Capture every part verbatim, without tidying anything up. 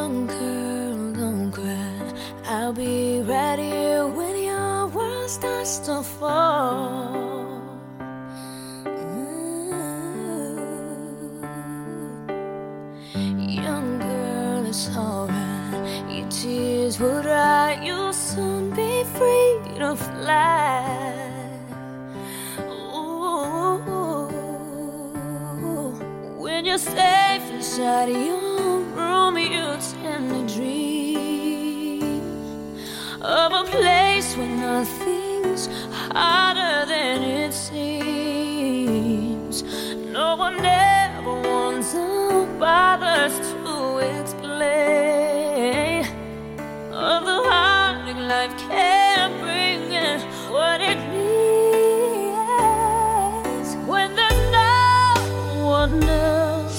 Young girl, don't cry. I'll be right here when your world starts to fall. Ooh. Young girl, it's alright. Your tears will dry. You'll soon be free to fly. When you're safe inside your room, you tend to dream of a place where nothing's harder than it seems. No one ever wants or bothers to explain of the heartache life can bring and what it means when there's no one else.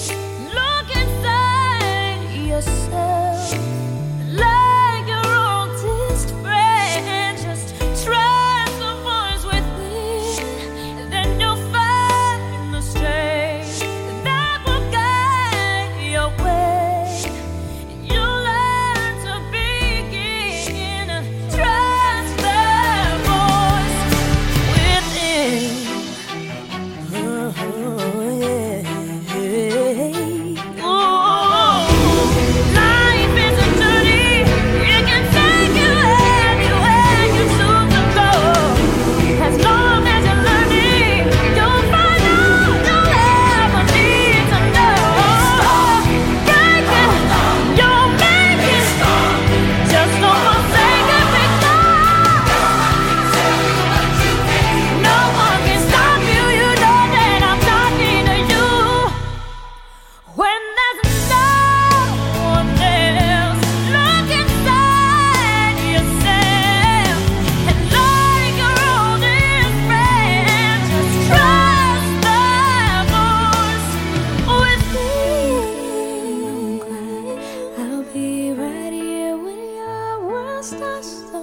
Like your oldest friend, just trust the voice within, then you'll find the strength that will guide your way. You'll learn to begin to trust the voice within. Oh, yeah. Stars.